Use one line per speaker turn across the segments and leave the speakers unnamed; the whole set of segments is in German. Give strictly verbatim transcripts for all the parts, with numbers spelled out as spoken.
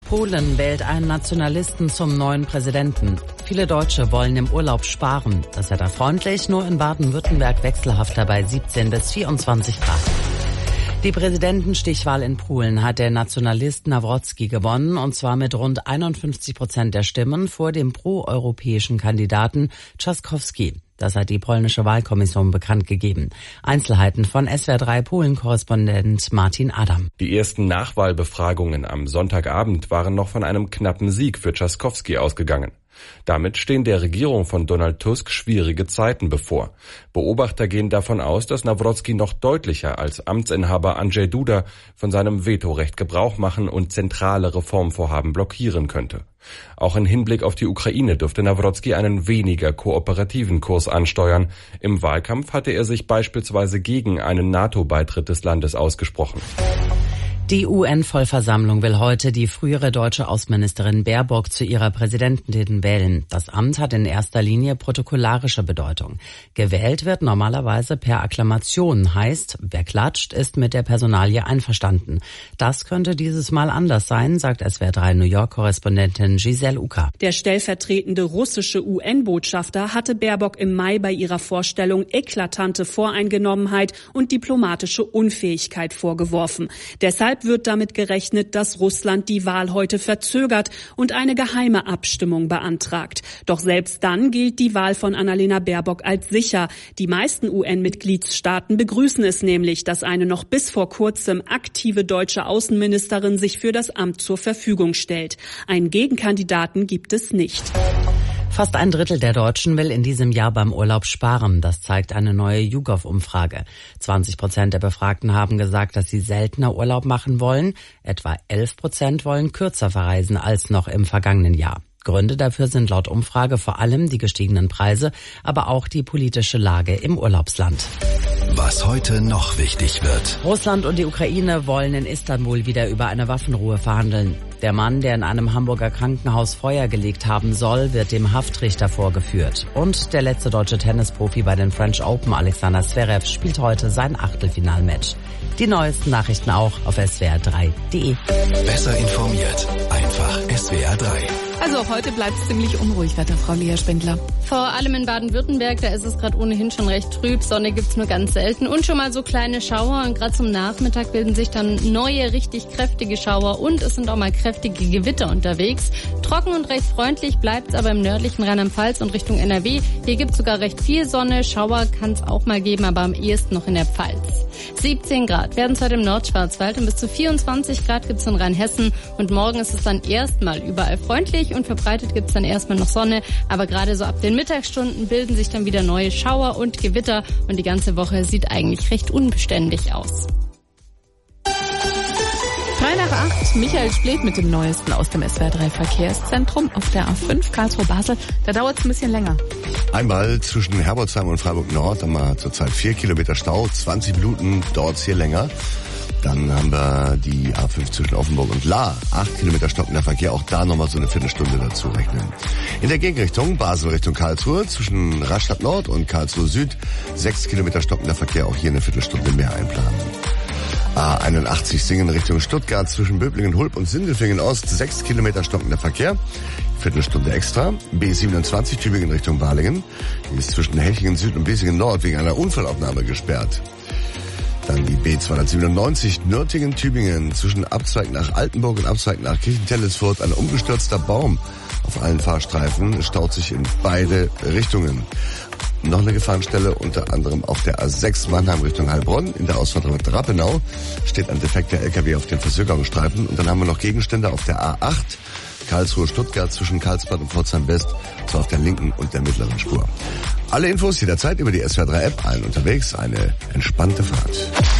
Polen wählt einen Nationalisten zum neuen Präsidenten. Viele Deutsche wollen im Urlaub sparen. Das Wetter freundlich, nur in Baden-Württemberg wechselhafter bei siebzehn bis vierundzwanzig Grad. Die Präsidentenstichwahl in Polen hat der Nationalist Nawrocki gewonnen, und zwar mit rund einundfünfzig Prozent der Stimmen vor dem proeuropäischen Kandidaten Trzaskowski. Das hat die polnische Wahlkommission bekannt gegeben. Einzelheiten von S W R drei Polen-Korrespondent Martin Adam.
Die ersten Nachwahlbefragungen am Sonntagabend waren noch von einem knappen Sieg für Trzaskowski ausgegangen. Damit stehen der Regierung von Donald Tusk schwierige Zeiten bevor. Beobachter gehen davon aus, dass Nawrocki noch deutlicher als Amtsinhaber Andrzej Duda von seinem Vetorecht Gebrauch machen und zentrale Reformvorhaben blockieren könnte. Auch im Hinblick auf die Ukraine dürfte Nawrocki einen weniger kooperativen Kurs ansteuern. Im Wahlkampf hatte er sich beispielsweise gegen einen NATO-Beitritt des Landes ausgesprochen.
Die U N-Vollversammlung will heute die frühere deutsche Außenministerin Baerbock zu ihrer Präsidentin wählen. Das Amt hat in erster Linie protokollarische Bedeutung. Gewählt wird normalerweise per Akklamation, heißt, wer klatscht, ist mit der Personalie einverstanden. Das könnte dieses Mal anders sein, sagt S W R drei New York-Korrespondentin Giselle Uka.
Der stellvertretende russische U N-Botschafter hatte Baerbock im Mai bei ihrer Vorstellung eklatante Voreingenommenheit und diplomatische Unfähigkeit vorgeworfen. Deshalb wird damit gerechnet, dass Russland die Wahl heute verzögert und eine geheime Abstimmung beantragt. Doch selbst dann gilt die Wahl von Annalena Baerbock als sicher. Die meisten U N-Mitgliedsstaaten begrüßen es nämlich, dass eine noch bis vor kurzem aktive deutsche Außenministerin sich für das Amt zur Verfügung stellt. Einen Gegenkandidaten gibt es nicht.
Fast ein Drittel der Deutschen will in diesem Jahr beim Urlaub sparen. Das zeigt eine neue YouGov-Umfrage. zwanzig Prozent der Befragten haben gesagt, dass sie seltener Urlaub machen wollen. Etwa elf Prozent wollen kürzer verreisen als noch im vergangenen Jahr. Gründe dafür sind laut Umfrage vor allem die gestiegenen Preise, aber auch die politische Lage im Urlaubsland.
Was heute noch wichtig wird.
Russland und die Ukraine wollen in Istanbul wieder über eine Waffenruhe verhandeln. Der Mann, der in einem Hamburger Krankenhaus Feuer gelegt haben soll, wird dem Haftrichter vorgeführt. Und der letzte deutsche Tennisprofi bei den French Open, Alexander Zverev, spielt heute sein Achtelfinalmatch. Die neuesten Nachrichten auch auf S W R drei punkt de.
Besser informiert, einfach S W R drei.
Also auch heute bleibt es ziemlich unruhig, Wetterfrau Lea Spindler.
Vor allem in Baden-Württemberg, da ist es gerade ohnehin schon recht trüb. Sonne gibt's nur ganz selten und schon mal so kleine Schauer. Und gerade zum Nachmittag bilden sich dann neue, richtig kräftige Schauer und es sind auch mal kräftige Gewitter unterwegs. Trocken und recht freundlich bleibt's aber im nördlichen Rheinland-Pfalz und Richtung N R W. Hier gibt's sogar recht viel Sonne. Schauer kann's auch mal geben, aber am ehesten noch in der Pfalz. siebzehn Grad werden es heute im Nordschwarzwald und bis zu vierundzwanzig Grad gibt's in Rheinhessen. Und morgen ist es dann erstmal überall freundlich und verbreitet gibt's dann erstmal noch Sonne. Aber gerade so ab den Mittagsstunden bilden sich dann wieder neue Schauer und Gewitter und die ganze Woche sieht eigentlich recht unbeständig aus.
drei nach acht, Michael Splet mit dem Neuesten aus dem S W R drei Verkehrszentrum auf der A fünf Karlsruhe-Basel. Da dauert es ein bisschen länger.
Einmal zwischen Herbolzheim und Freiburg Nord haben wir zurzeit vier Kilometer Stau, zwanzig Minuten dauert's hier länger. Dann haben wir die A fünf zwischen Offenburg und Lahr, acht Kilometer stockender Verkehr, auch da nochmal so eine Viertelstunde dazu rechnen. In der Gegenrichtung, Basel Richtung Karlsruhe, zwischen Rastatt Nord und Karlsruhe Süd, sechs Kilometer stockender Verkehr, auch hier eine Viertelstunde mehr einplanen. A einundachtzig Singen Richtung Stuttgart, zwischen Böblingen, Hulb und Sindelfingen Ost, sechs Kilometer stockender Verkehr, Viertelstunde extra. B siebenundzwanzig Tübingen Richtung Balingen, die ist zwischen Hechingen Süd und Bissingen Nord wegen einer Unfallaufnahme gesperrt. Dann die B zweihundertsiebenundneunzig Nürtingen-Tübingen zwischen Abzweig nach Altenburg und Abzweig nach Kirchentellesfurt. Ein umgestürzter Baum auf allen Fahrstreifen staut sich in beide Richtungen. Noch eine Gefahrenstelle, unter anderem auf der A sechs Mannheim Richtung Heilbronn. In der Ausfahrt Rappenau steht ein defekter L K W auf dem Verzögerungsstreifen. Und dann haben wir noch Gegenstände auf der A acht Karlsruhe-Stuttgart zwischen Karlsbad und Pforzheim West, so auf der linken und der mittleren Spur. Alle Infos jederzeit über die S W R drei App, allen unterwegs, eine entspannte Fahrt.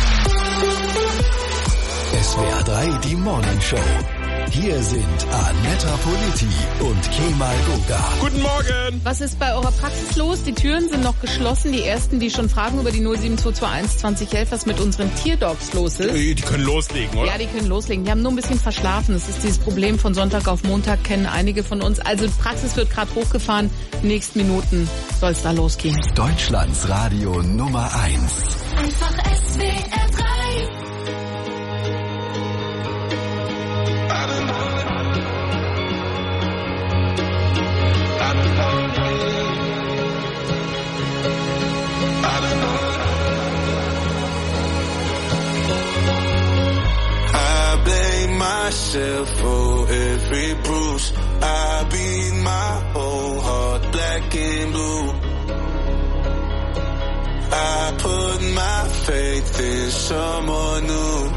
S W R drei, die Morning Show. Hier sind Annetta Politi und Kemal Goga.
Guten Morgen!
Was ist bei eurer Praxis los? Die Türen sind noch geschlossen. Die ersten, die schon fragen über die null sieben zwei zwei eins zwanzig elf, was mit unseren Tierdogs los ist.
Die können loslegen, oder?
Ja, die können loslegen. Die haben nur ein bisschen verschlafen. Das ist dieses Problem von Sonntag auf Montag, kennen einige von uns. Also die Praxis wird gerade hochgefahren. In den nächsten Minuten soll es da losgehen.
Deutschlands Radio Nummer eins.
Einfach S W R drei.
myself for every bruise. I beat my whole heart black and blue. I put my faith in someone new.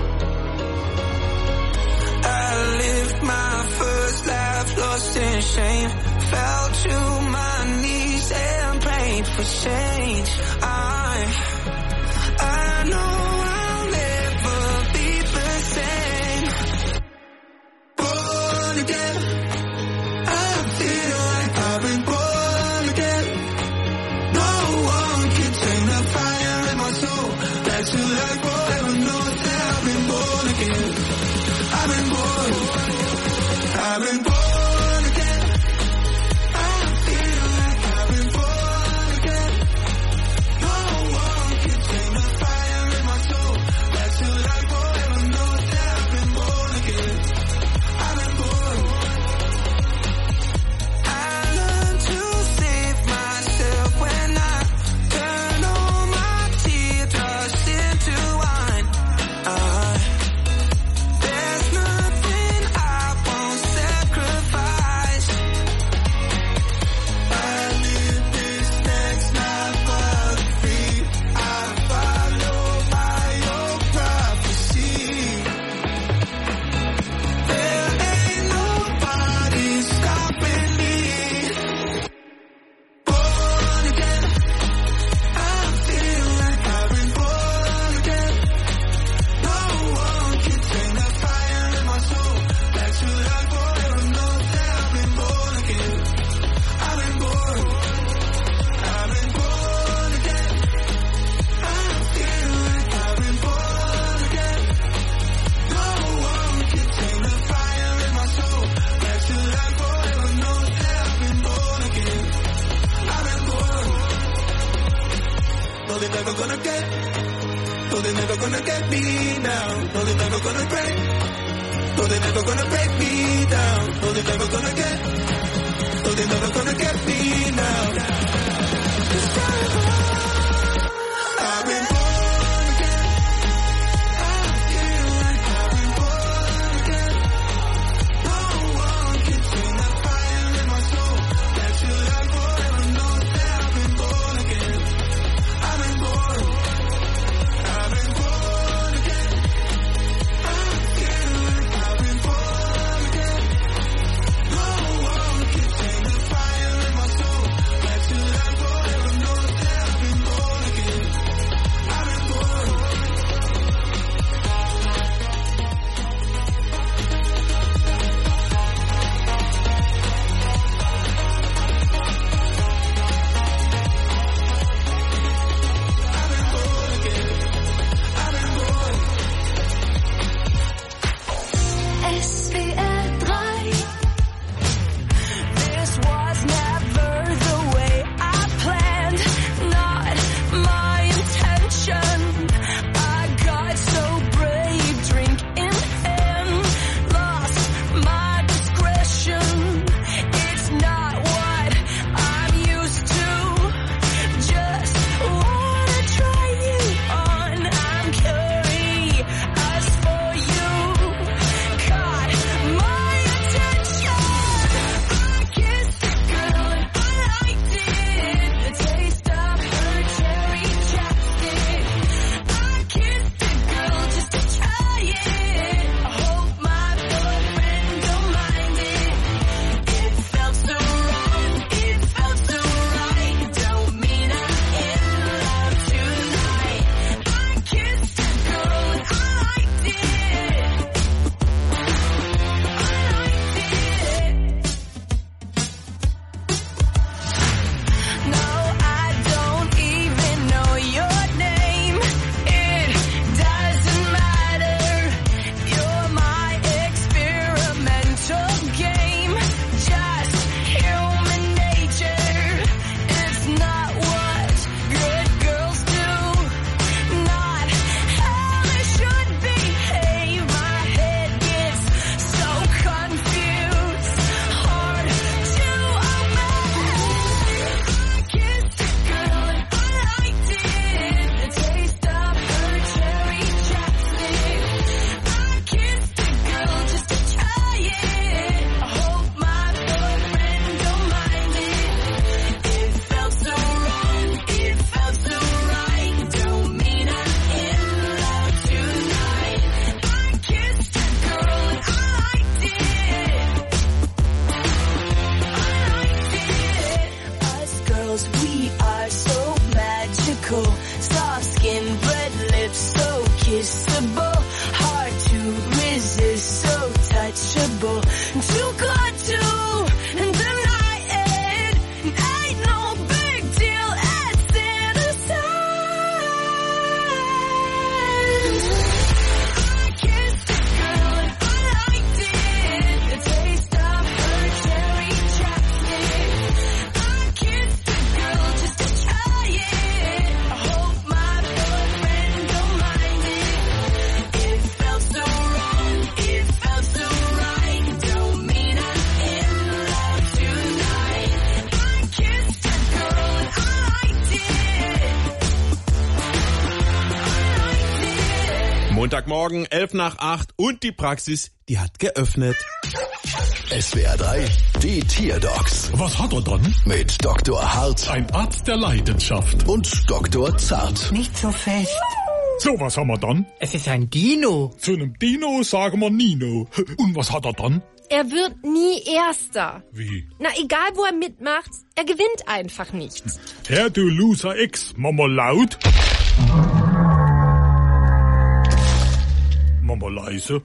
I lived my first life lost in shame. Fell to my knees and prayed for change. I, I know I'll never be the same. Born again, I feel like I've been born again. No one can tame the fire in my soul. Back to life forever, know that I've been born again. I've been born, I've been born.
Montagmorgen, elf nach acht und die Praxis, die hat geöffnet.
S W R drei, die Tierdocs.
Was hat er dann?
Mit Doktor Hart.
Ein Arzt der Leidenschaft.
Und Doktor Zart.
Nicht so fest.
So, was haben wir dann?
Es ist ein Dino.
Zu einem Dino sagen wir Nino. Und was hat er dann?
Er wird nie Erster.
Wie?
Na, egal wo er mitmacht, er gewinnt einfach nicht.
Herr, du Loser X, Mama laut. Mama leise.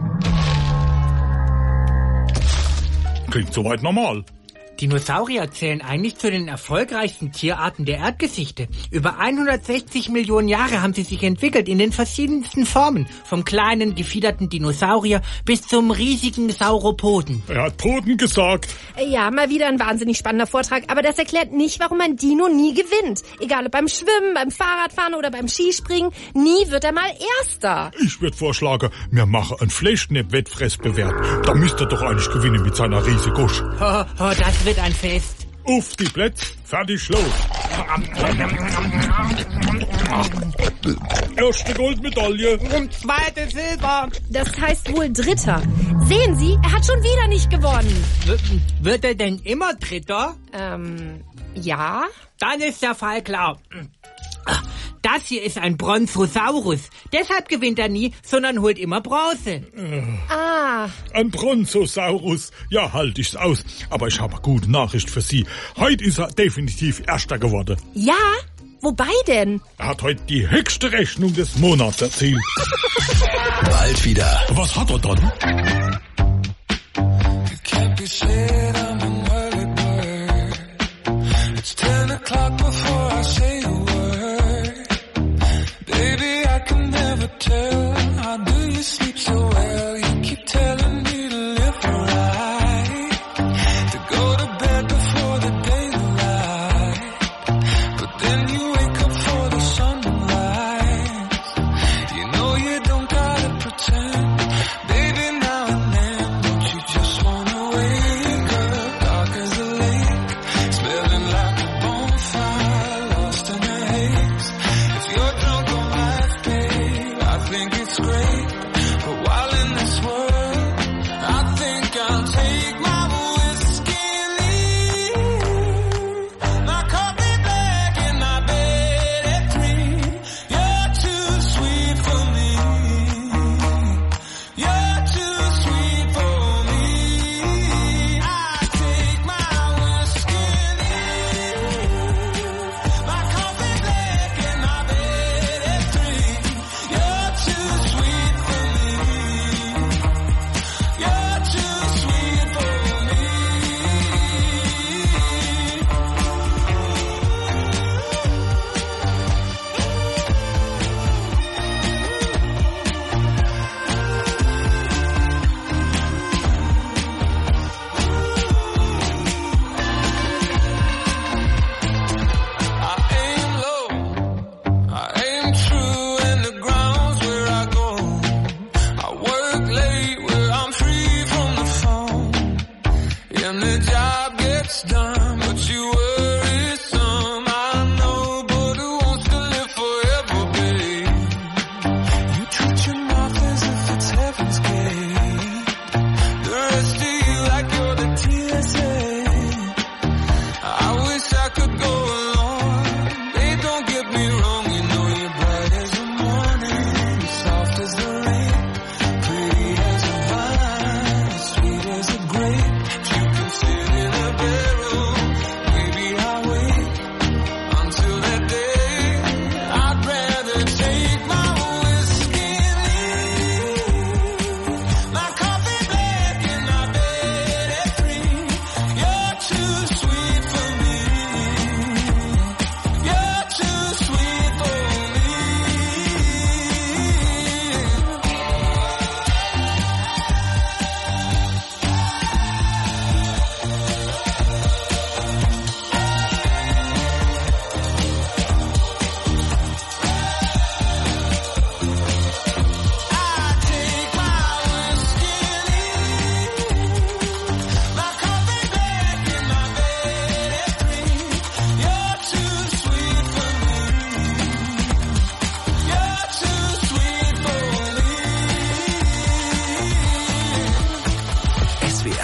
Klingt soweit normal.
Dinosaurier zählen eigentlich zu den erfolgreichsten Tierarten der Erdgeschichte. Über hundertsechzig Millionen Jahre haben sie sich entwickelt in den verschiedensten Formen. Vom kleinen, gefiederten Dinosaurier bis zum riesigen Sauropoden.
Er hat Poden gesagt.
Ja, mal wieder ein wahnsinnig spannender Vortrag. Aber das erklärt nicht, warum ein Dino nie gewinnt. Egal ob beim Schwimmen, beim Fahrradfahren oder beim Skispringen. Nie wird er mal Erster.
Ich würde vorschlagen, wir machen einen Fleischknepp-Wettfressbewerb. Da müsste er doch eigentlich gewinnen mit seiner Riesegusch.
Oh, oh, das wird ein Fest.
Auf die Plätze, fertig, los. Erste Goldmedaille.
Und zweite Silber.
Das heißt wohl Dritter. Sehen Sie, er hat schon wieder nicht gewonnen.
W- wird er denn immer Dritter?
Ähm, ja.
Dann ist der Fall klar. Das hier ist ein Brontosaurus. Deshalb gewinnt er nie, sondern holt immer Bronze.
Ah.
Ein Brontosaurus. Ja, halt ich's aus. Aber ich habe eine gute Nachricht für Sie. Heute ist er definitiv Erster geworden.
Ja? Wobei denn?
Er hat heute die höchste Rechnung des Monats erzielt.
Bald wieder.
Was hat er dann?
Tell, how do you sleep so well? You keep telling me to live right, to go to bed before the daylight, but then you wake up for the sunrise. You know you don't gotta pretend, baby, now and then. Don't you just wanna wake up dark as a lake, smelling like a bonfire, lost in a haze. If you're drunk on life, babe, I think it's great, but while in this world, I think I'll take my whiskey and leave. My coffee black and my bed at three. You're too sweet for me. You're too sweet for me. I take my whiskey and leave. My coffee black and my bed at three. You're too sweet for me. You're too sweet for me. I aim low, I aim true, and the ground's where I go. I work late where I'm free from the phone, and the job gets done, but you worry some. I know, but who wants to live forever, babe? You treat your mouth as if it's heaven's gate. The rest of you like you're the T S A. I wish I could go along. Babe, don't get me wrong. You know you're bright as the morning, soft as the rain, pretty as a vine, sweet as a grape. You can sit in a barrel, maybe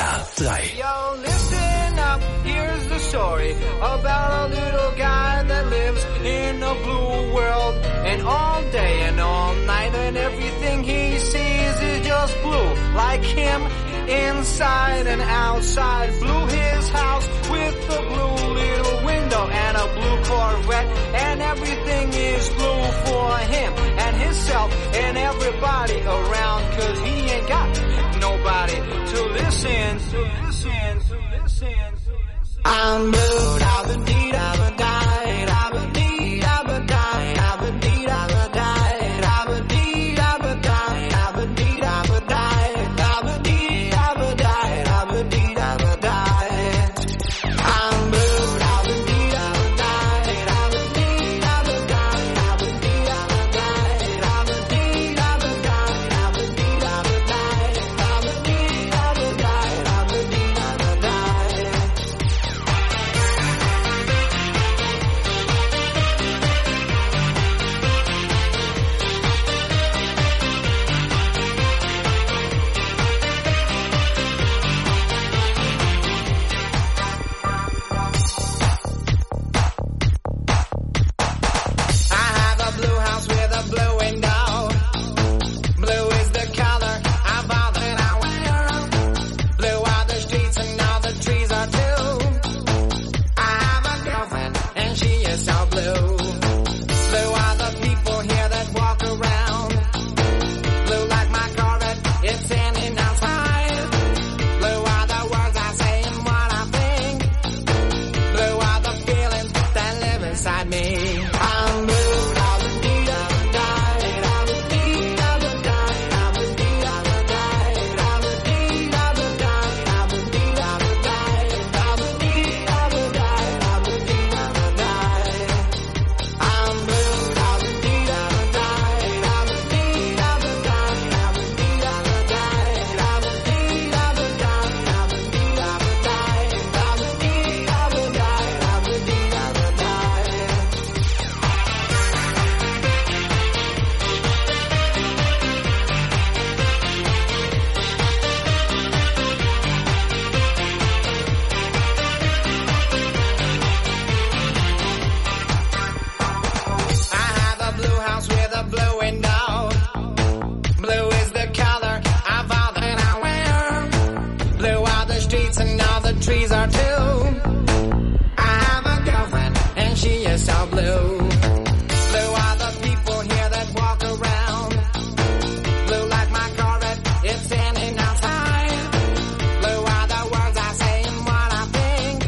R drei.
Yo, listen up, here's the story about a little guy that lives in a blue world. And all day and all night and everything he sees is just blue. Like him, inside and outside. Blue his house with a blue little window and a blue Corvette. And everything is blue for him and himself and everybody around. Cause he ain't got nobody to listen, to listen, to listen, to listen. I'm blue, I've been deed, I've been died, I've been deed, I've been died, I've been deed, I've been died, I've been deed, I've been died, I've been deed, I've been died, I've been deed, I've been died, I've been deed, I've been died. I'm blue, I've been deed, I've been died, I've been deed, I've been died, I've been deed, I've been died, I've been deed, I've been died, I've been deed, I've been died, I've been deed, I've been died, I've been deed, I've been died. I have a blue house with a blue window. Blue is the color I bought that I wear. Blue are the streets and all the trees are too. I have a girlfriend and she is so blue. Blue are the people here that walk around. Blue like my Corvette, it's standing outside. Blue are the words I say and what I think. Blue are the feelings that live inside me. I'm blue, I've been deed, I've been died, I've been deed, I've been died, I've been deed, I've been died, I've been deed, I've been died, I've been deed, I've been died, I've been deed, I've been died, I've been deed, I've been died. I'm blue, I've been deed, I've been died, I've been deed, I've been died, I've been deed, I've been died, I've been deed, I've been died, I've been deed, I've been died, I've been deed, I've been died, I've been deed, I've been died. I have a blue house with a blue window. Blue is the color of all that I wear. Blue are the streets and all the trees are too. I have a girlfriend and she is so blue. Blue are the people here that walk around. Blue like my Corvette, it's standing outside. Blue are the words I say and what I think.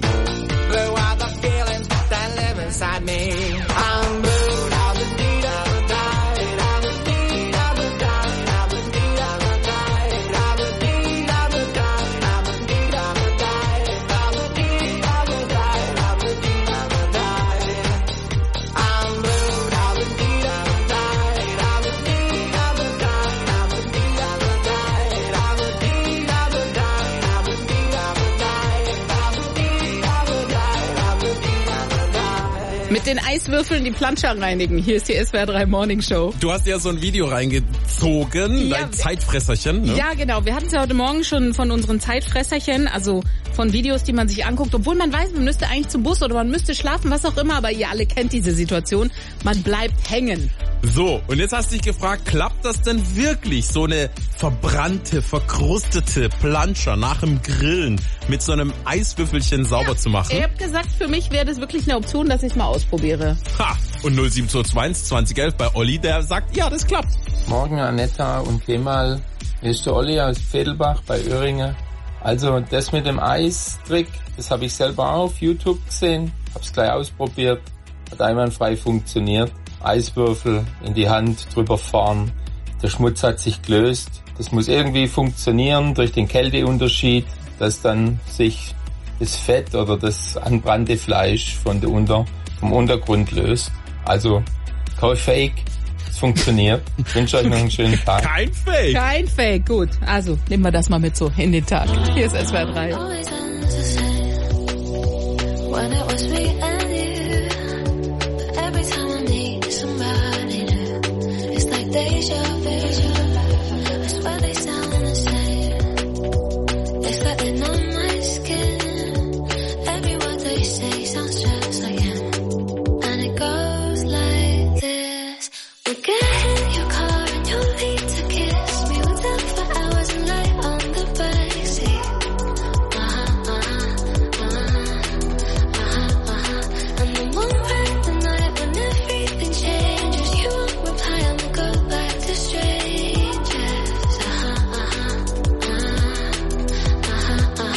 Blue are the feelings that live inside me. I'm blue, I've been deed, I've been died, I've been deed, I've been died, I've been deed, I've been died, I've been deed, I've been died, I've been deed, I've been died, I've been deed, I've been died, I've been deed, I've been died. I'm blue, I've been deed, I've been died, I've been deed, I've been died, I've been deed, I've been died, I've been deed, I've been died, I've been deed, I've been died, I've been deed, I've been died, I've been deed, I've been died.
Mit den Eiswürfeln die Planscher reinigen. Hier ist die S W R drei Morning Show.
Du hast ja so ein Video reingezogen,
Ja,
dein Zeitfresserchen. Ne?
Ja, genau. Wir hatten es ja heute Morgen schon von unseren Zeitfresserchen, also von Videos, die man sich anguckt, obwohl man weiß, man müsste eigentlich zum Bus oder man müsste schlafen, was auch immer, aber ihr alle kennt diese Situation. Man bleibt hängen.
So, und jetzt hast du dich gefragt, klappt das denn wirklich, so eine verbrannte, verkrustete Planscher nach dem Grillen mit so einem Eiswürfelchen sauber zu machen?
Ihr habt gesagt, für mich wäre das wirklich eine Option, dass ich es mal ausprobiere.
Ha! Und null sieben zwei zwei eins zwanzig elf bei Olli, der sagt, ja, das klappt.
Morgen Anetta und Kemal, hier ist der Olli aus Vedelbach bei Öhringen. Also das mit dem Eistrick, das habe ich selber auch auf YouTube gesehen, habe es gleich ausprobiert, hat einwandfrei funktioniert. Eiswürfel in die Hand drüber fahren, der Schmutz hat sich gelöst. Das muss irgendwie funktionieren durch den Kälteunterschied, dass dann sich das Fett oder das anbrannte Fleisch von der Unter, vom Untergrund löst. Also kein Fake, es funktioniert. Ich wünsche euch noch einen schönen Tag.
Kein Fake.
Kein Fake, gut. Also nehmen wir das mal mit so in den Tag. Hier ist S W R drei.
Deja vu, I swear they sound the same. It's like breathing on my skin. Every word they say sounds just like him. And it goes like this. We'll get in your car and you'll leave to kiss me. We'll talk for hours and lie on the backseat. Uh-huh, uh-huh, uh-huh, uh-huh, uh-huh. And then we'll ride the night when everything changes. You won't reply and we'll go back to strangers. Uh-huh, uh-huh, uh-huh, uh-huh,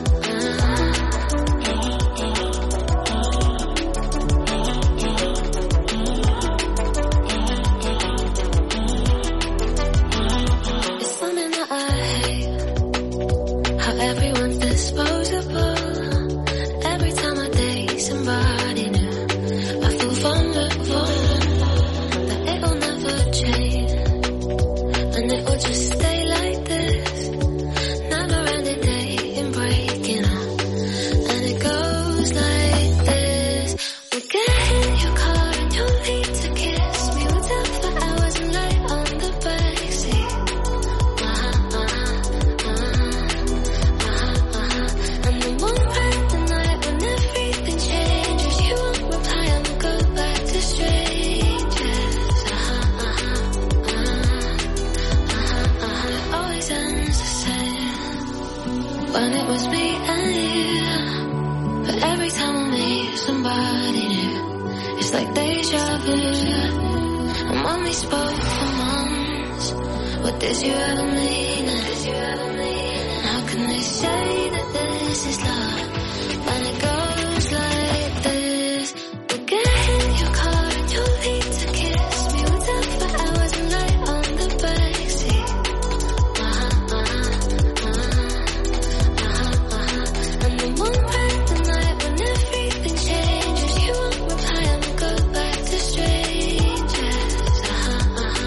It's something that I hate, how everyone's disposable. Every time I date somebody new, I feel vulnerable, that it'll never change, and it'll just stay like this. Never ending dating, breaking up, and it goes like this. We'll get in your car and you'll leave to kiss me. We'll talk for hours and lie on the backseat. Uh-huh, uh-huh, uh-huh, uh-huh. And then we'll ride the night when everything changes. You won't reply and we'll go back to strangers. Uh-huh, uh-huh, uh-huh, uh-huh. It always ends the same when it was me and you. But every time I meet somebody new, it's like deja vu. And when we spoke for months, what did you ever mean? How can they say that this is love when it goes like this? We'll get in your car and you'll leave to kiss me. We'll talk for hours and lie on the backseat. Uh-huh, uh-huh, uh-huh, uh-huh, uh-huh. And then we'll ride the night when everything changes. You won't reply and we'll go back to strangers. Uh-huh, uh-huh,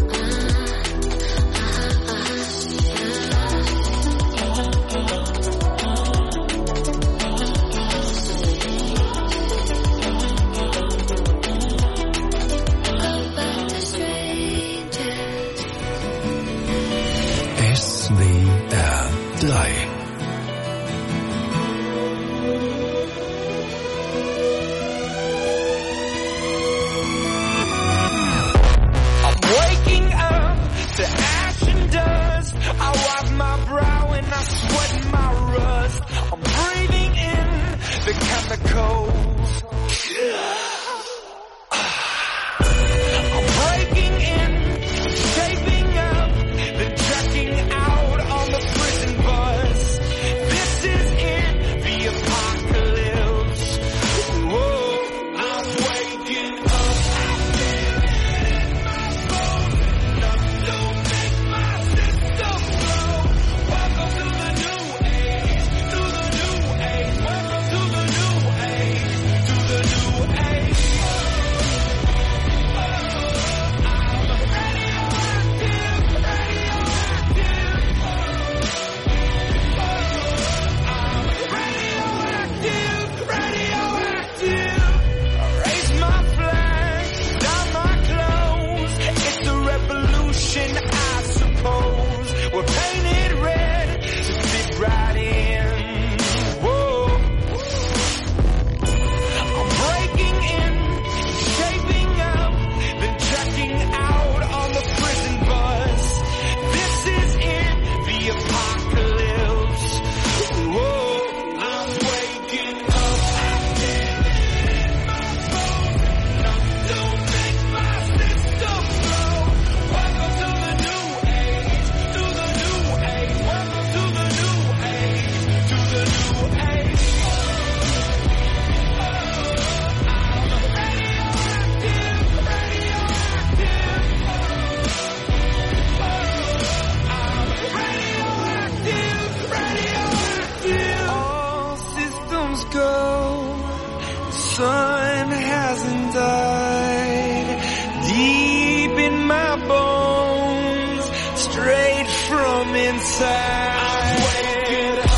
uh-huh, go back to strangers.
S W R drei.
I'm waking up to ash and dust. I wipe my brow and I sweat my rust. I'm breathing in the chemicals. I'm breaking in, shaping up, then checking out on the prison bus. This is it, the apocalypse. Whoa, I'm waking up. sun hasn't died. Deep in my bones, straight from inside. I'm waking up.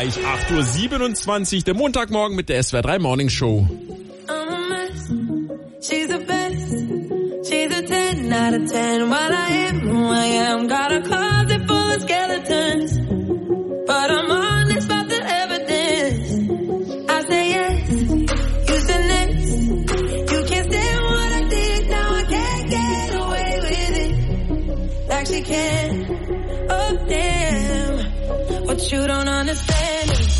gleich acht Uhr siebenundzwanzig, der Montagmorgen mit der S W R drei Morning Show.
I'm a mess. She's the best. She's a ten out of ten. While I am who I am, got a closet full of skeletons. But I'm honest about the evidence. I say yes, you say next. You can't stand what I did, now I can't get away with it. Like she can. Oh damn, what you don't understand is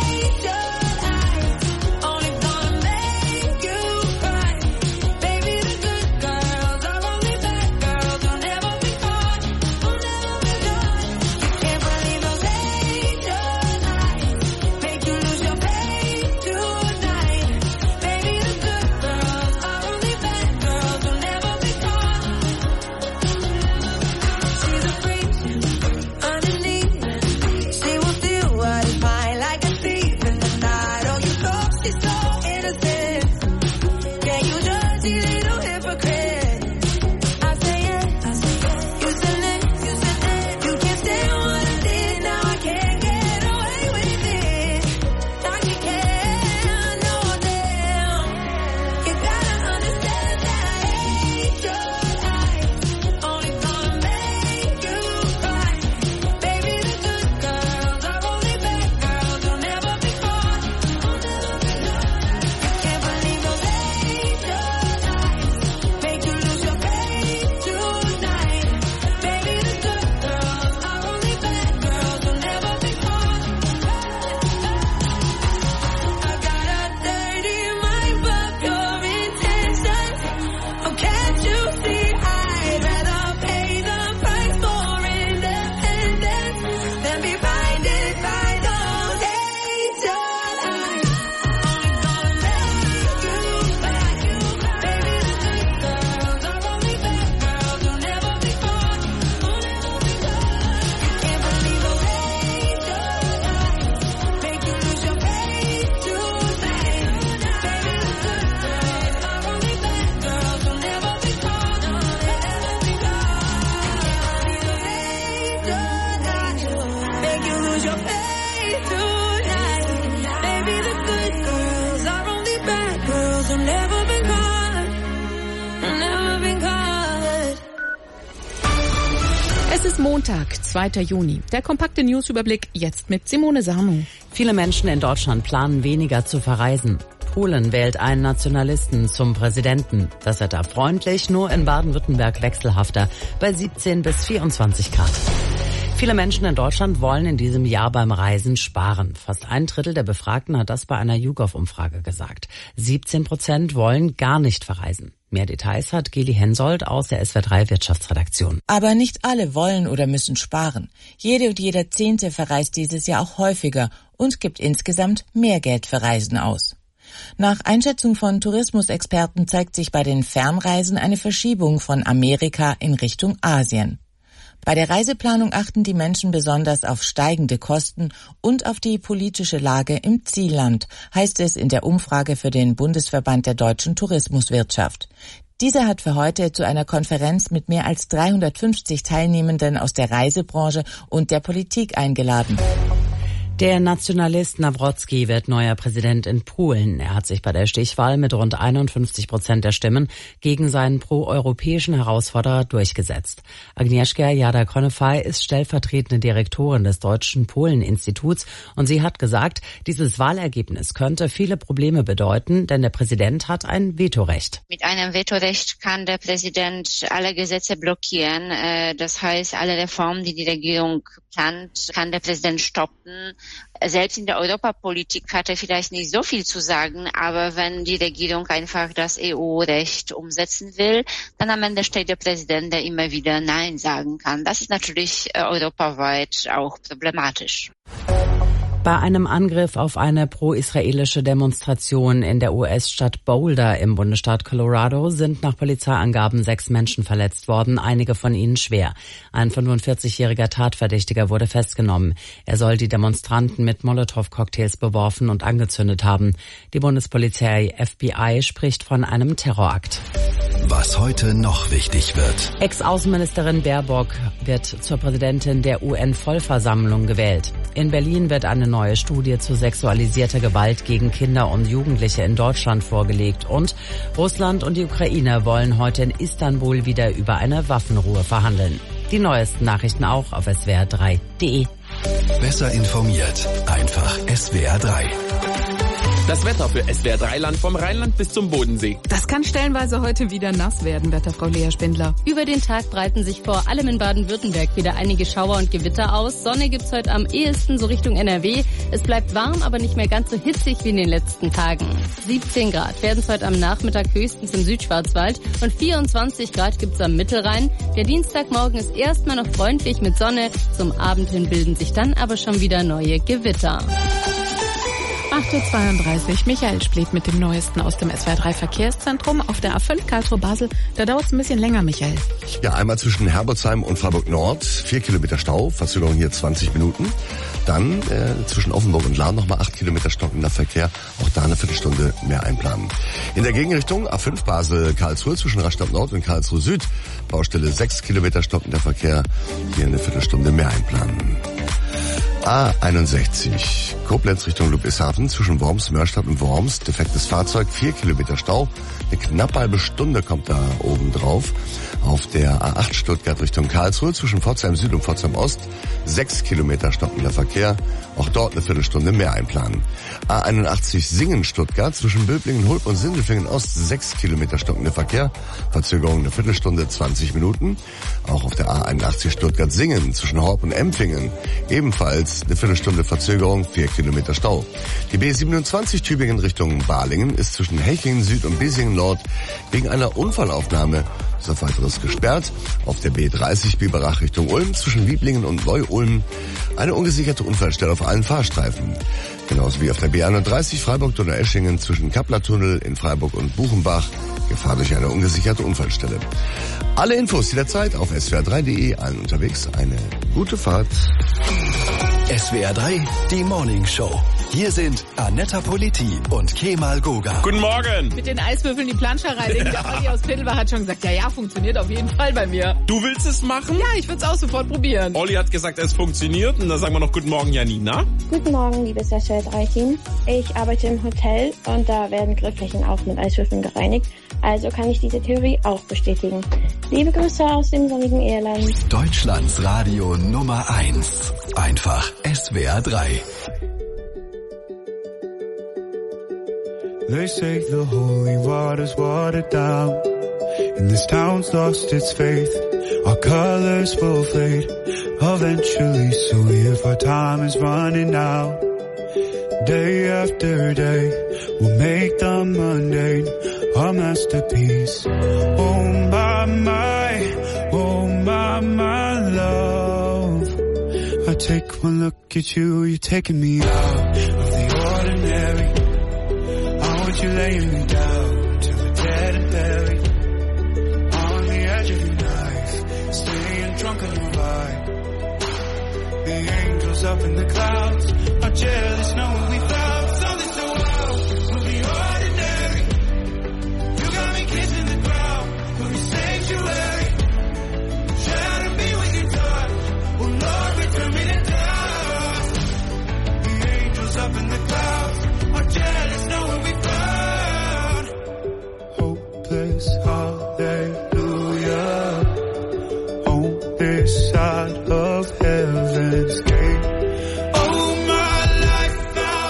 Montag, zweiter Juni. Der kompakte Newsüberblick jetzt mit Simone Sarno.
Viele Menschen in Deutschland planen weniger zu verreisen. Polen wählt einen Nationalisten zum Präsidenten. Das Wetter freundlich, nur in Baden-Württemberg wechselhafter bei siebzehn bis vierundzwanzig Grad. Viele Menschen in Deutschland wollen in diesem Jahr beim Reisen sparen. Fast ein Drittel der Befragten hat das bei einer YouGov-Umfrage gesagt. siebzehn Prozent wollen gar nicht verreisen. Mehr Details hat Geli Hensoldt aus der S W R drei Wirtschaftsredaktion.
Aber nicht alle wollen oder müssen sparen. Jede und jeder Zehnte verreist dieses Jahr auch häufiger und gibt insgesamt mehr Geld für Reisen aus. Nach Einschätzung von Tourismusexperten zeigt sich bei den Fernreisen eine Verschiebung von Amerika in Richtung Asien. Bei der Reiseplanung achten die Menschen besonders auf steigende Kosten und auf die politische Lage im Zielland, heißt es in der Umfrage für den Bundesverband der deutschen Tourismuswirtschaft. Dieser hat für heute zu einer Konferenz mit mehr als dreihundertfünfzig Teilnehmenden aus der Reisebranche und der Politik eingeladen.
Der Nationalist Nawrocki wird neuer Präsident in Polen. Er hat sich bei der Stichwahl mit rund einundfünfzig Prozent der Stimmen gegen seinen proeuropäischen Herausforderer durchgesetzt. Agnieszka Jada-Konefaj ist stellvertretende Direktorin des Deutschen Polen-Instituts und sie hat gesagt, dieses Wahlergebnis könnte viele Probleme bedeuten, denn der Präsident hat ein Vetorecht.
Mit einem Vetorecht kann der Präsident alle Gesetze blockieren. Das heißt, alle Reformen, die die Regierung plant, kann der Präsident stoppen. Selbst in der Europapolitik hat er vielleicht nicht so viel zu sagen, aber wenn die Regierung einfach das E U-Recht umsetzen will, dann am Ende steht der Präsident, der immer wieder Nein sagen kann. Das ist natürlich europaweit auch problematisch.
Bei einem Angriff auf eine pro-israelische Demonstration in der U S-Stadt Boulder im Bundesstaat Colorado sind nach Polizeiangaben sechs Menschen verletzt worden, einige von ihnen schwer. Ein fünfundvierzigjähriger Tatverdächtiger wurde festgenommen. Er soll die Demonstranten mit Molotow-Cocktails beworfen und angezündet haben. Die Bundespolizei F B I spricht von einem Terrorakt.
Was heute noch wichtig wird.
Ex-Außenministerin Baerbock wird zur Präsidentin der U N-Vollversammlung gewählt. In Berlin wird eine neue Studie zu sexualisierter Gewalt gegen Kinder und Jugendliche in Deutschland vorgelegt. Und Russland und die Ukraine wollen heute in Istanbul wieder über eine Waffenruhe verhandeln. Die neuesten Nachrichten auch auf S W R drei Punkt de.
Besser informiert. Einfach S W R drei.
Das Wetter für S W R drei Land vom Rheinland bis zum Bodensee.
Das kann stellenweise heute wieder nass werden, Wetterfrau Lea Spindler.
Über den Tag breiten sich vor allem in Baden-Württemberg wieder einige Schauer und Gewitter aus. Sonne gibt's heute am ehesten so Richtung N R W. Es bleibt warm, aber nicht mehr ganz so hitzig wie in den letzten Tagen. siebzehn Grad werden es heute am Nachmittag höchstens im Südschwarzwald und vierundzwanzig Grad gibt's am Mittelrhein. Der Dienstagmorgen ist erstmal noch freundlich mit Sonne. Zum Abend hin bilden sich dann aber schon wieder neue Gewitter.
acht Uhr zweiunddreißig, Michael Splet mit dem Neuesten aus dem S W R drei Verkehrszentrum auf der A fünf Karlsruhe-Basel. Da dauert es ein bisschen länger, Michael.
Ja, einmal zwischen Herbolzheim und Freiburg Nord, vier Kilometer Stau, Verzögerung hier zwanzig Minuten. Dann äh, zwischen Offenburg und Lahr nochmal acht Kilometer stockender Verkehr, auch da eine Viertelstunde mehr einplanen. In der Gegenrichtung A fünf Basel-Karlsruhe zwischen Rastatt Nord und Karlsruhe Süd, Baustelle sechs Kilometer stockender Verkehr, hier eine Viertelstunde mehr einplanen. A einundsechzig, Koblenz Richtung Ludwigshafen, zwischen Worms, Mörstadt und Worms, defektes Fahrzeug, vier Kilometer Stau, eine knappe halbe Stunde kommt da oben drauf. Auf der A acht Stuttgart Richtung Karlsruhe, zwischen Pforzheim Süd und Pforzheim Ost, sechs Kilometer stockender Verkehr, auch dort eine Viertelstunde mehr einplanen. A einundachtzig Singen Stuttgart, zwischen Böblingen, Hulb und Sindelfingen Ost, sechs Kilometer stockender Verkehr, Verzögerung eine Viertelstunde, zwanzig Minuten. Auch auf der A einundachtzig Stuttgart Singen, zwischen Horb und Empfingen, ebenfalls eine Viertelstunde Verzögerung, vier Kilometer Stau. Die B siebenundzwanzig Tübingen Richtung Balingen ist zwischen Hechingen Süd und Bissingen Nord wegen einer Unfallaufnahme ist auf weiteres gesperrt. Auf der B dreißig Biberach Richtung Ulm zwischen Wieblingen und Neu-Ulm eine ungesicherte Unfallstelle auf allen Fahrstreifen. Genauso wie auf der B einunddreißig Freiburg-Donaueschingen zwischen Kapplertunnel in Freiburg und Buchenbach. Gefahr durch eine ungesicherte Unfallstelle. Alle Infos jederzeit auf S W R drei Punkt de. Allen unterwegs eine gute Fahrt.
S W R drei, die Morning Show. Hier sind Annetta Politi und Kemal Goga.
Guten Morgen.
Mit den Eiswürfeln die Planscherei. Ja. Der Olli aus Pindelbach hat schon gesagt, ja, ja, funktioniert auf jeden Fall bei mir.
Du willst es machen?
Ja, ich würde es auch sofort probieren.
Olli hat gesagt, es funktioniert. Und dann sagen wir noch Guten Morgen, Janina.
Guten Morgen, liebes S W R drei Team. Ich arbeite im Hotel und da werden Grillflächen auch mit Eiswürfeln gereinigt. Also kann ich diese Theorie auch bestätigen. Liebe Grüße aus dem sonnigen Irland.
Deutschlands Radio Nummer eins. Einfach S W R drei.
They say the holy water's watered down, and this town's lost its faith. Our colors will fade eventually, so if our time is running out, day after day, we'll make the mundane our masterpiece. Oh my, my, oh my, my love. I take one look at you, you're taking me out of the ordinary. You laying me down to the dead and buried on the edge of your knife, staying drunk on your vibe. The angels up in the clouds are jealous knowing we found something so wild. We'll be ordinary. You got me kissing the ground, we'll be sanctuary. Try to be with your touch. Oh Lord, return me to dust. The angels up in the clouds are jealous knowing we found. Hallelujah, on this side of heaven's gate. Oh, my life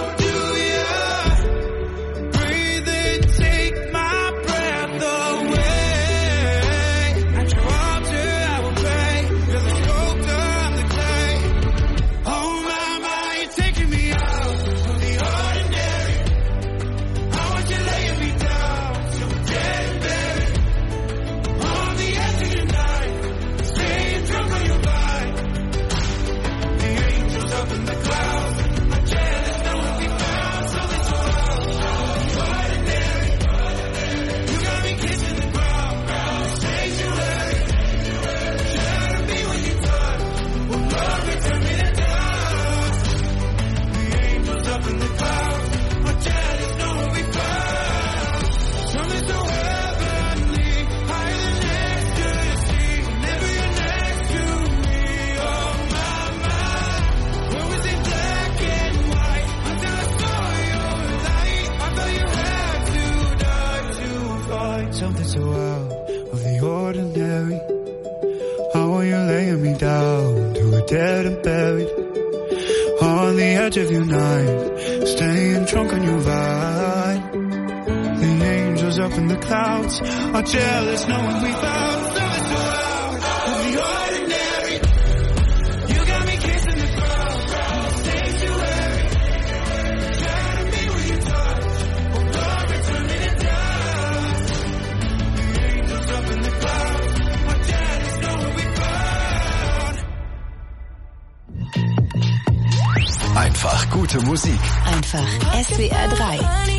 something so out of the ordinary. How are you laying me down to a dead and buried? On the edge of your night, staying drunk on your vine. The angels up in the clouds are jealous knowing we found something so out of the ordinary. You got me kissing the ground, sanctuary. Trying to be with your touch, oh Lord, return me to dust. The angels up in the clouds are jealous knowing we found.
Einfach gute Musik.
Einfach S W R drei.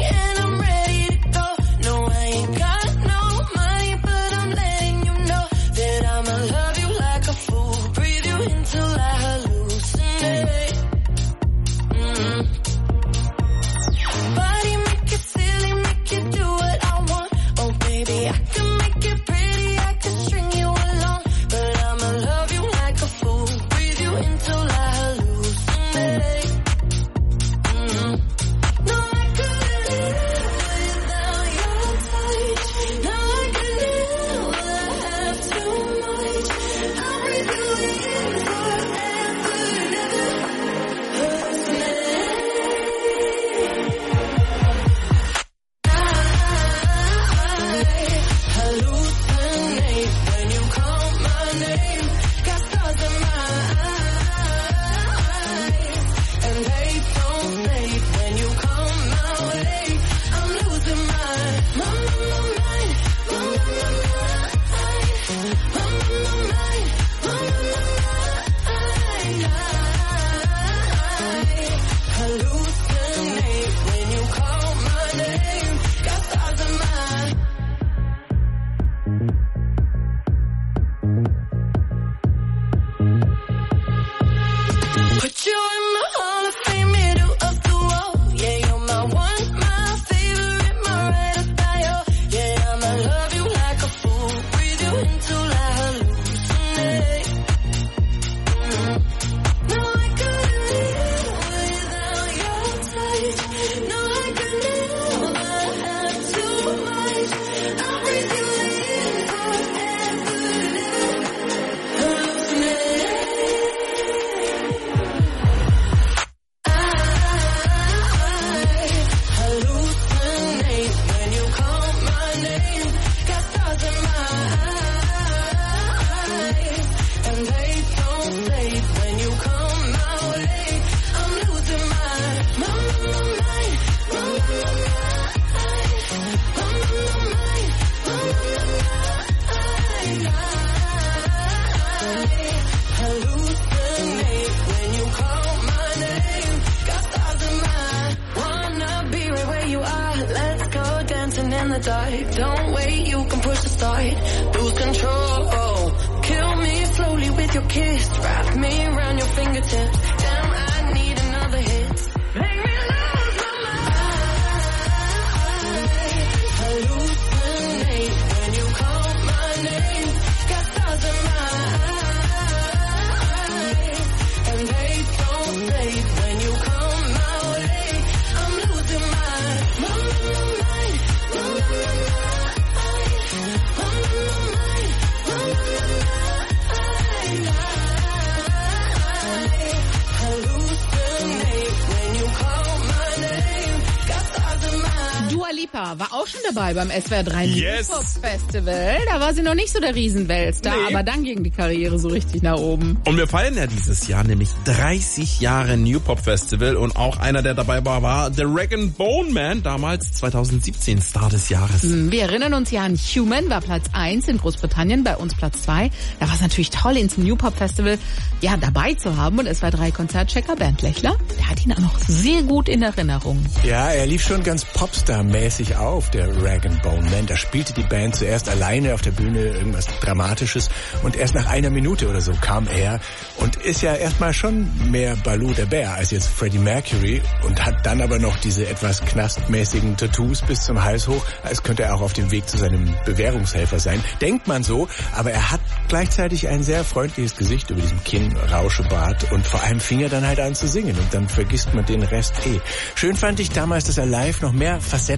Don't wait, you can push aside, lose control. Kill me slowly with your kiss, wrap me around your fingertips. Damn, I need another hit. Make me lose my mind. Hallucinate when you call my name. Got stars in my eyes, and they don't fade when you come my way. I'm losing my mind, mind, mind, mind.
Dua Lipa war auch schon dabei beim S W R drei
Yes.
New Pop Festival. Da war sie noch nicht so der Riesenweltstar,
Nee.
aber dann ging die Karriere so richtig nach oben.
Und wir feiern ja dieses Jahr nämlich dreißig Jahre New Pop Festival und auch einer, der dabei war, war The Rag and Bone Man, damals zweitausendsiebzehn Star des Jahres.
Wir erinnern uns ja an Human, war Platz eins in Großbritannien, bei uns Platz zwei. Da war es natürlich toll, ihn zum New Pop Festival ja dabei zu haben. Und S W R drei Konzertchecker Bernd Lechler, der hat ihn auch noch sehr gut in Erinnerung.
Ja, er lief schon ganz Popstar-mäßig auf, der Rag and Bone Man. Da spielte die Band zuerst alleine auf der Bühne irgendwas Dramatisches und erst nach einer Minute oder so kam er und ist ja erstmal schon mehr Baloo der Bär als jetzt Freddie Mercury und hat dann aber noch diese etwas knastmäßigen Tattoos bis zum Hals hoch, als könnte er auch auf dem Weg zu seinem Bewährungshelfer sein. Denkt man so, aber er hat gleichzeitig ein sehr freundliches Gesicht über diesem Kinn, Rauschebart und vor allem fing er dann halt an zu singen und dann vergisst man den Rest eh. Schön fand ich damals, dass er live noch mehr Facetten hatte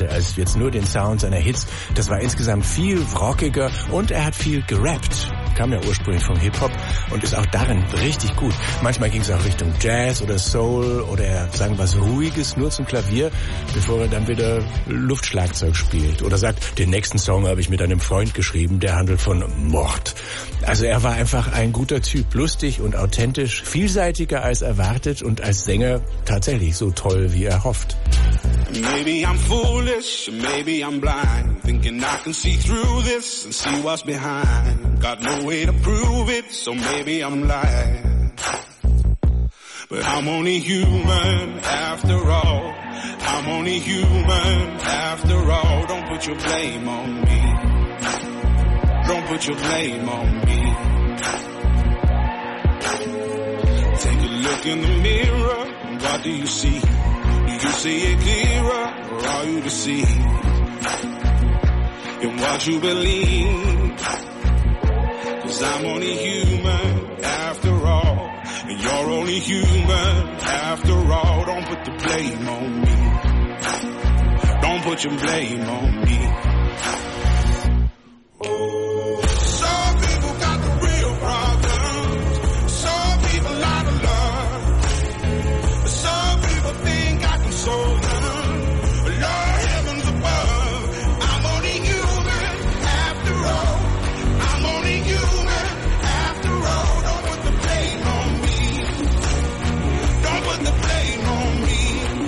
hatte, als jetzt nur den Sound seiner Hits. Das war insgesamt viel rockiger und er hat viel gerappt. Kam ja ursprünglich vom Hip-Hop und ist auch darin richtig gut. Manchmal ging es auch Richtung Jazz oder Soul oder sagen was Ruhiges nur zum Klavier, bevor er dann wieder Luftschlagzeug spielt. Oder sagt, den nächsten Song habe ich mit einem Freund geschrieben, der handelt von Mord. Also er war einfach ein guter Typ, lustig und authentisch, vielseitiger als erwartet und als Sänger tatsächlich so toll, wie er hofft.
Maybe I'm foolish, maybe I'm blind, thinking I can see through this and see what's behind. Got no way to prove it, so maybe I'm lying. But I'm only human after all. I'm only human after all. Don't put your blame on me. Don't put your blame on me. Take a look in the mirror, what do you see? Do you see it clearer, or are you deceived in what you believe? 'Cause I'm only human after all, and you're only human after all. Don't put the blame on me. Don't put your blame on me. Some people got the real problems. Some people out of love. Some people think I can solve them. Lord heavens above, I'm only human after all. I'm only human after all. Don't put the blame on me. Don't put the blame on me.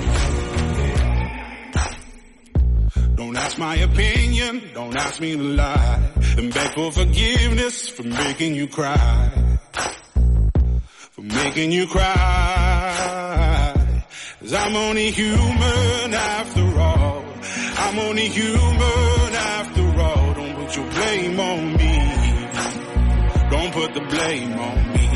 Don't ask my opinion, don't ask me to lie, and beg for forgiveness for making you cry. For making you cry. 'Cause I'm only human after all. I'm only human after all. Don't put your blame on me. Don't put the blame on me.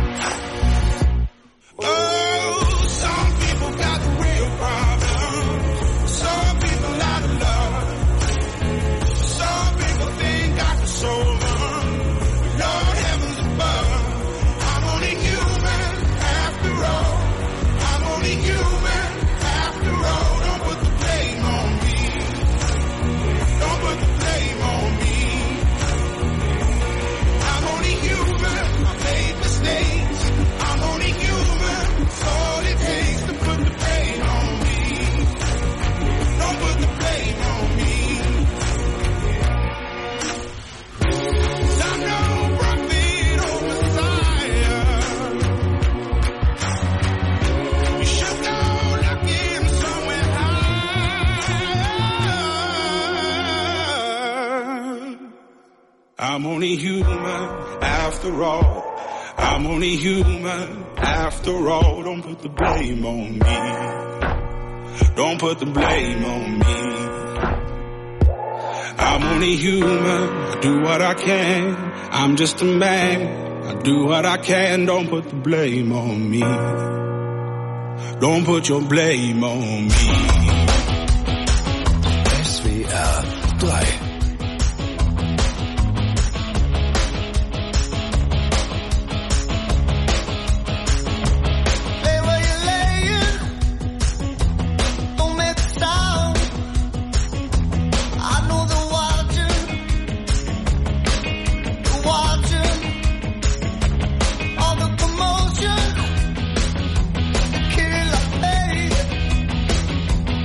Oh, some people got the real problem. Some people out of love. Some people think I can solve them. Lord heavens above, I'm only human after all. I'm only human after all. Don't put the blame on me. Don't put the blame on me. I'm only human. I made mistakes. I'm only human. It's all it takes to put the blame on me. Don't put the blame on me. 'Cause I'm no prophet or Messiah. You should go looking somewhere higher. I'm only human after all. I'm only human after all. Don't put the blame on me. Don't put the blame on me. I'm only human. I do what I can. I'm just a man. I do what I can. Don't put the blame on me. Don't put your blame on me.
S W R drei.
Lay where you're laying. Don't make a sound. I know they're watching. They're watching. All the commotion. The killer face.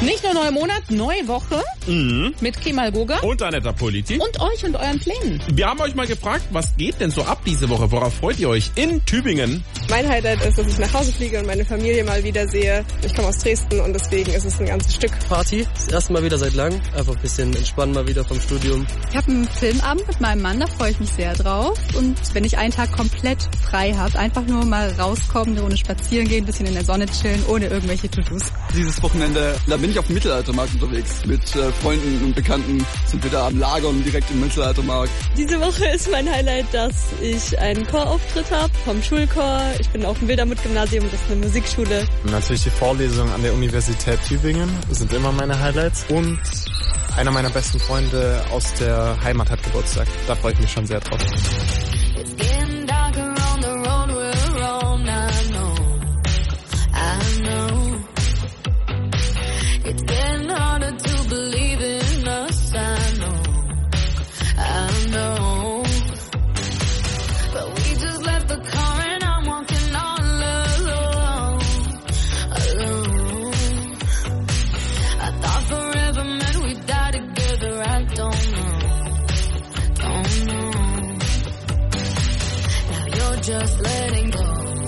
Nicht nur neuer Monat, neue Woche
Mhm.
mit Kemal Goga
Und Anetta Politi.
und euch und euren Plänen.
Wir haben euch mal gefragt, was geht denn so ab diese Woche? Worauf freut ihr euch in Tübingen?
Mein Highlight ist, dass ich nach Hause fliege und meine Familie mal wieder sehe. Ich komme aus Dresden und deswegen ist es ein ganzes Stück.
Party, das erste Mal wieder seit langem. Einfach ein bisschen entspannen mal wieder vom Studium.
Ich habe einen Filmabend mit meinem Mann, da freue ich mich sehr drauf. Und wenn ich einen Tag komplett frei habe, einfach nur mal rauskommen, eine Runde spazieren gehen, ein bisschen in der Sonne chillen, ohne irgendwelche To-Dos.
Dieses Wochenende, da bin ich auf dem Mittelaltermarkt unterwegs. Mit äh, Freunden und Bekannten sind wir da am Lagern direkt im Mittelaltermarkt.
Diese Woche ist mein Highlight, dass ich einen Chorauftritt habe vom Schulchor. Ich bin auf dem Wildermuth-Gymnasium, das ist eine Musikschule.
Natürlich die Vorlesungen an der Universität Tübingen sind immer meine Highlights. Und einer meiner besten Freunde aus der Heimat hat Geburtstag. Da freue ich mich schon sehr drauf.
Just letting go.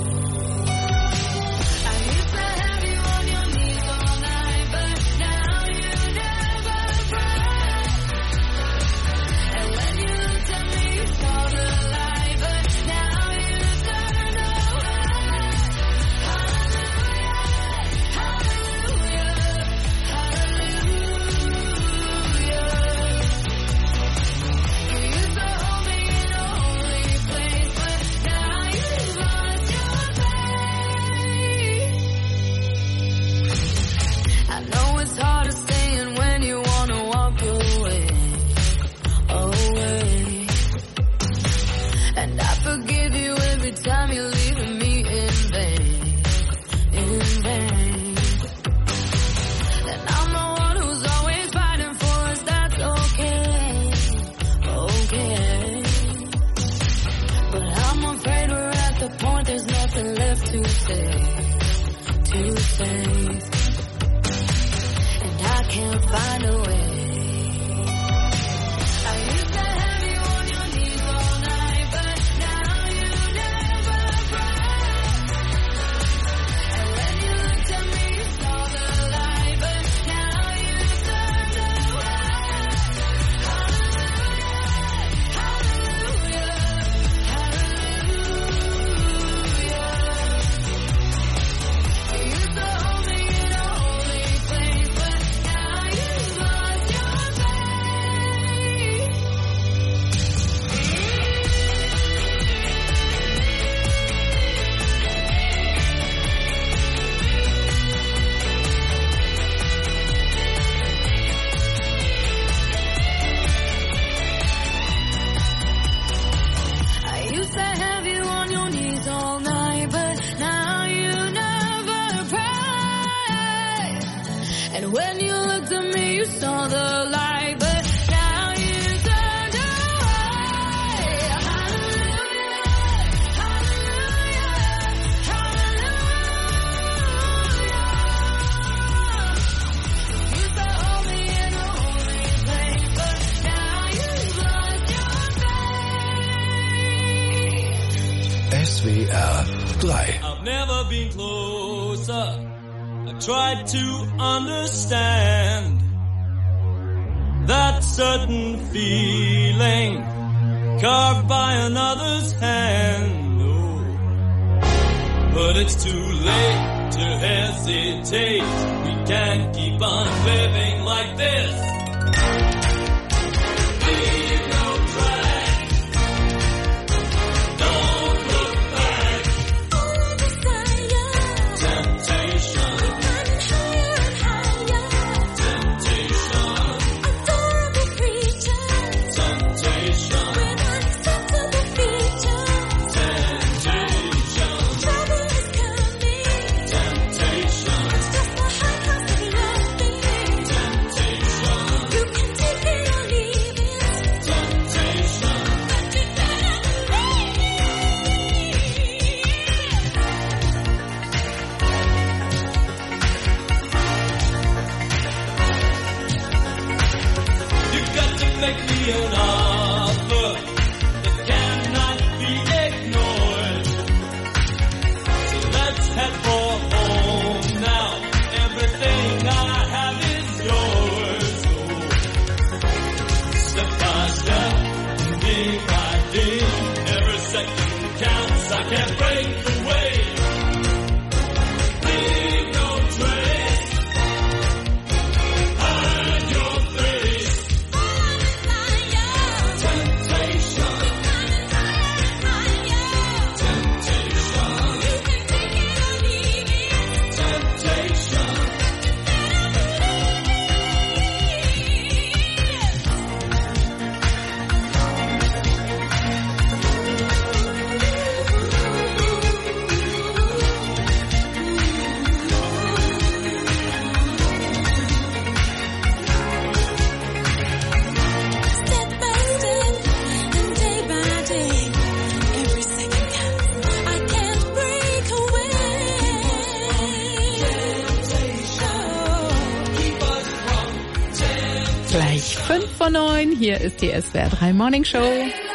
S W R drei.
I've never been closer. I tried to understand that certain feeling carved by another's hand. Oh, but it's too late to hesitate. We can't keep on living like this. Leave no track. Don't look back. All desire. Temptation. Climbing higher and higher. Temptation. Adorable creatures. Temptation. With unacceptable features. Temptation. Trouble is coming. Temptation. It's just the high cost of loving. Temptation. can't break away. Leave no trace. Hide your face. Temptation.
Gleich fünf vor neun, hier ist die S W R drei Morning Show.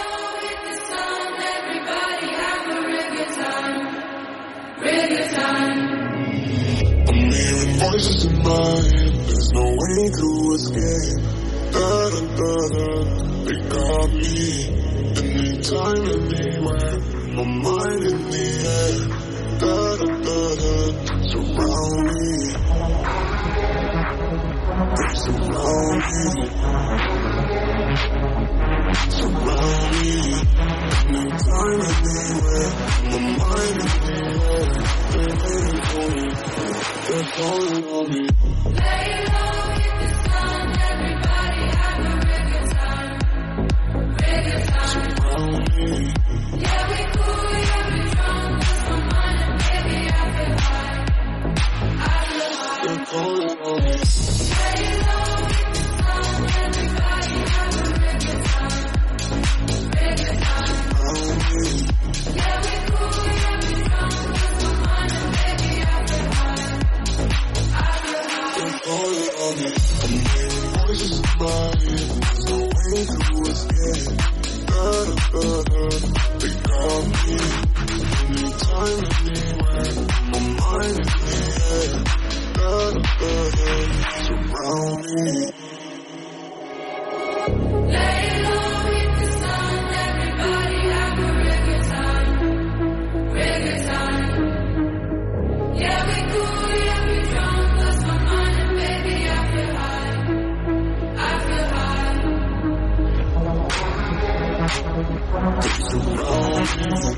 I'm hearing voices in my head, there's no way to escape. Da da da da, they got me. Anytime, anywhere, my mind in the air. Da da da da, surround me. They surround me. Surround me. Anytime, anywhere, my mind in the air. They're waiting for me. They're calling on me. Lay low, hit the sun, everybody have a real good time. Real good time. Surround me. Yeah, we cool, yeah, we drunk, lost my mind, and baby, I feel high. I feel high. They're calling on me. Lay low, hit the sun, everybody have a real good time. Real good time. Surround me. Yeah, we cool, yeah, we drunk, lost my mind, and baby, I feel high. They're calling on me. I'm hearing voices in my head. There's no way to escape. Da da da da, they got me. Anytime, anywhere, my mind in the air. Da da da da, surround me. Lay low, hit the sun, everybody have a real good time. Real good time. Yeah, we cool, yeah, we drunk, lost my mind, and baby, I feel high. I feel high. They surround me.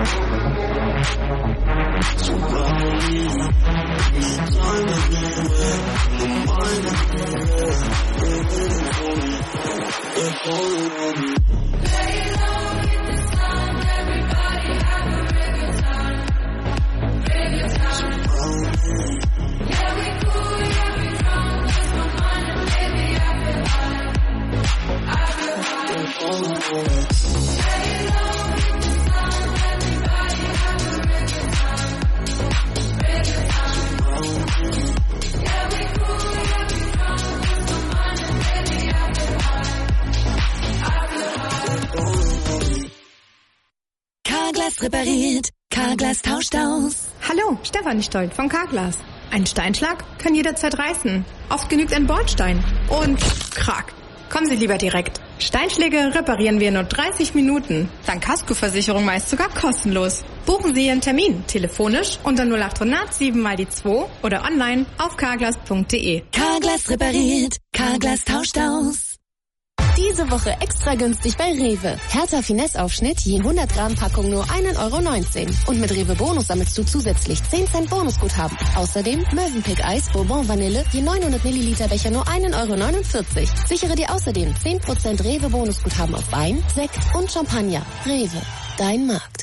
Surround me. Anytime, anywhere, my mind in the air. They're waiting for me. They're calling on me. Lay low, hit the sun, everybody have a real good time. Real good time. Surround me. Yeah, we cool, yeah, we drunk, lost my mind, and baby, I feel high. I feel high. They're calling on me. Lay low, hit the sun, everybody have a real good time. Real good time. Surround me. Yeah, we cool, yeah, we drunk, lost my mind, and baby, I feel high. I feel high. They're calling on me.
Carglass repariert, Carglass tauscht aus.
Hallo, Stefanie Stoll von Carglass. Ein Steinschlag kann jederzeit reißen. Oft genügt ein Bordstein. Und krack. Kommen Sie lieber direkt. Steinschläge reparieren wir in nur dreißig Minuten. Dank Kaskoversicherung meist sogar kostenlos. Buchen Sie Ihren Termin telefonisch unter null acht hundert sieben mal die zwei oder online auf carglass punkt de.
Carglass repariert, Carglass tauscht aus. Diese Woche extra günstig bei Rewe. Hertha Finesse-Aufschnitt je hundert Gramm Packung nur ein Euro neunzehn. Und mit Rewe Bonus sammelst du zusätzlich zehn Cent Bonusguthaben. Außerdem Mövenpick Eis Bourbon Vanille je neunhundert Milliliter Becher nur ein Euro neunundvierzig. Sichere dir außerdem zehn Prozent Rewe Bonusguthaben auf Wein, Sekt und Champagner. Rewe, dein Markt.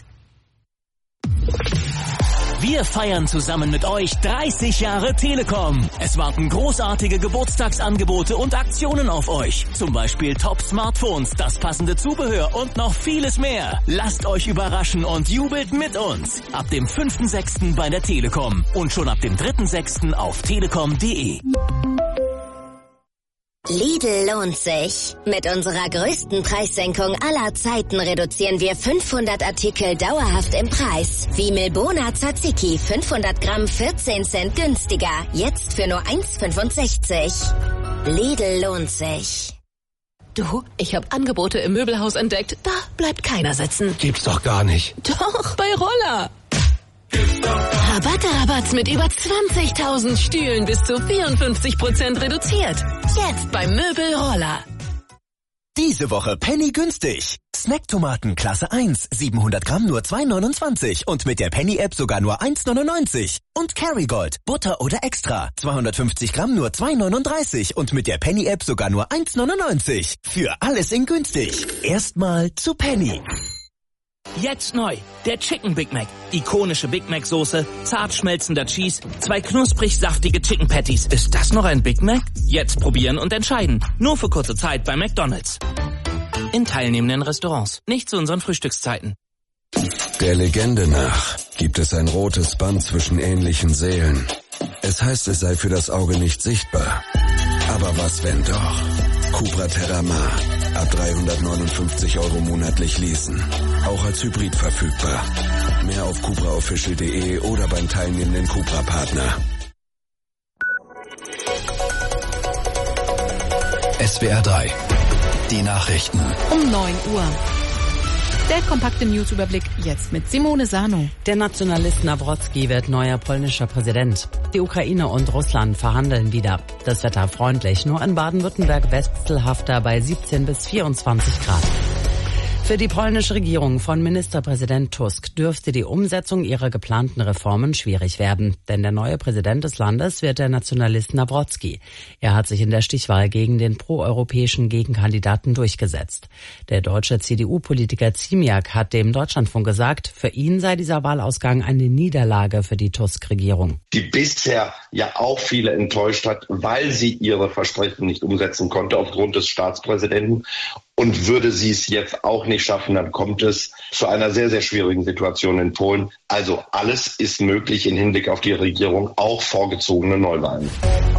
Wir feiern zusammen mit euch dreißig Jahre Telekom. Es warten großartige Geburtstagsangebote und Aktionen auf euch. Zum Beispiel Top-Smartphones, das passende Zubehör und noch vieles mehr. Lasst euch überraschen und jubelt mit uns. Ab dem fünften sechsten bei der Telekom und schon ab dem dritten sechsten auf telekom punkt de.
Lidl lohnt sich. Mit unserer größten Preissenkung aller Zeiten reduzieren wir fünfhundert Artikel dauerhaft im Preis. Wie Milbona Tzatziki, fünfhundert Gramm, vierzehn Cent günstiger. Jetzt für nur eins Euro fünfundsechzig. Lidl lohnt sich.
Du, ich habe Angebote im Möbelhaus entdeckt. Da bleibt keiner sitzen.
Gibt's doch gar nicht.
Doch, bei Roller. Rabatte, Rabatt mit über zwanzigtausend Stühlen bis zu vierundfünfzig Prozent reduziert. Jetzt beim Möbel Roller.
Diese Woche Penny günstig. Snacktomaten Klasse eins, siebenhundert Gramm nur zwei neunundzwanzig und mit der Penny-App sogar nur eins neunundneunzig. Und Kerrygold, Butter oder Extra, zweihundertfünfzig Gramm nur zwei neununddreißig und mit der Penny-App sogar nur eins neunundneunzig. Für alles in günstig. Erstmal zu Penny.
Jetzt neu, der Chicken Big Mac. Ikonische Big Mac Soße, zart schmelzender Cheese, zwei knusprig saftige Chicken Patties. Ist das noch ein Big Mac? Jetzt probieren und entscheiden. Nur für kurze Zeit bei McDonald's. In teilnehmenden Restaurants, nicht zu unseren Frühstückszeiten.
Der Legende nach gibt es ein rotes Band zwischen ähnlichen Seelen. Es heißt, es sei für das Auge nicht sichtbar. Aber was wenn doch? Cupra Terramar. Ab dreihundertneunundfünfzig Euro monatlich leasen. Auch als Hybrid verfügbar. Mehr auf cupra official punkt de oder beim teilnehmenden Cupra-Partner.
S W R drei. Die Nachrichten.
Um neun Uhr. Der kompakte Newsüberblick jetzt mit Simone Sano.
Der Nationalist Nawrocki wird neuer polnischer Präsident. Die Ukraine und Russland verhandeln wieder. Das Wetter freundlich, nur in Baden-Württemberg wechselhafter bei siebzehn bis vierundzwanzig Grad. Für die polnische Regierung von Ministerpräsident Tusk dürfte die Umsetzung ihrer geplanten Reformen schwierig werden. Denn der neue Präsident des Landes wird der Nationalist Nawrocki. Er hat sich in der Stichwahl gegen den proeuropäischen Gegenkandidaten durchgesetzt. Der deutsche C D U-Politiker Ziemiak hat dem Deutschlandfunk gesagt, für ihn sei dieser Wahlausgang eine Niederlage für die Tusk-Regierung.
Die bisher ja auch viele enttäuscht hat, weil sie ihre Versprechen nicht umsetzen konnte aufgrund des Staatspräsidenten. Und würde sie es jetzt auch nicht schaffen, dann kommt es zu einer sehr, sehr schwierigen Situation in Polen. Also alles ist möglich im Hinblick auf die Regierung, auch vorgezogene Neuwahlen.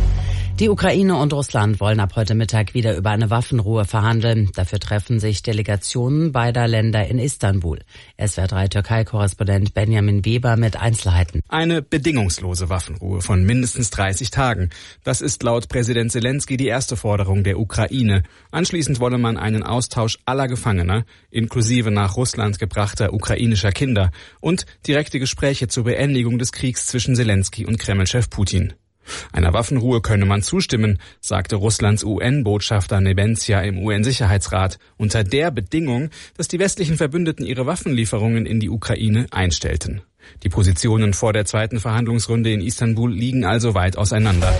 Die Ukraine und Russland wollen ab heute Mittag wieder über eine Waffenruhe verhandeln. Dafür treffen sich Delegationen beider Länder in Istanbul. S W R drei Türkei-Korrespondent Benjamin Weber mit Einzelheiten.
Eine bedingungslose Waffenruhe von mindestens dreißig Tagen. Das ist laut Präsident Selenskyj die erste Forderung der Ukraine. Anschließend wolle man einen Austausch aller Gefangener, inklusive nach Russland gebrachter ukrainischer Kinder, und direkte Gespräche zur Beendigung des Kriegs zwischen Selenskyj und Kreml-Chef Putin. Einer Waffenruhe könne man zustimmen, sagte Russlands U N-Botschafter Nebenzia im U N-Sicherheitsrat, unter der Bedingung, dass die westlichen Verbündeten ihre Waffenlieferungen in die Ukraine einstellten. Die Positionen vor der zweiten Verhandlungsrunde in Istanbul liegen also weit auseinander.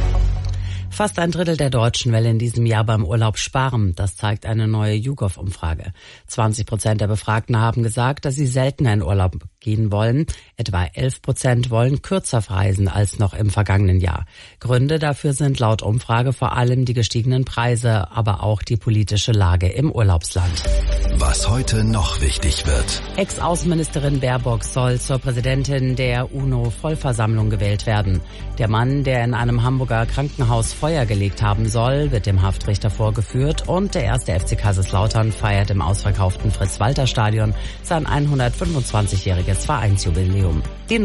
Fast ein Drittel der Deutschen will in diesem Jahr beim Urlaub sparen. Das zeigt eine neue YouGov-Umfrage. zwanzig Prozent der Befragten haben gesagt, dass sie seltener in Urlaub gehen wollen. Etwa elf Prozent wollen kürzer verreisen als noch im vergangenen Jahr. Gründe dafür sind laut Umfrage vor allem die gestiegenen Preise, aber auch die politische Lage im Urlaubsland.
Was heute noch wichtig wird.
Ex-Außenministerin Baerbock soll zur Präsidentin der UNO-Vollversammlung gewählt werden. Der Mann, der in einem Hamburger Krankenhaus Feuer gelegt haben soll, wird dem Haftrichter vorgeführt und der erste F C Kaiserslautern feiert im ausverkauften Fritz-Walter-Stadion sein hundertfünfundzwanzigjähriges Vereinsjubiläum. Die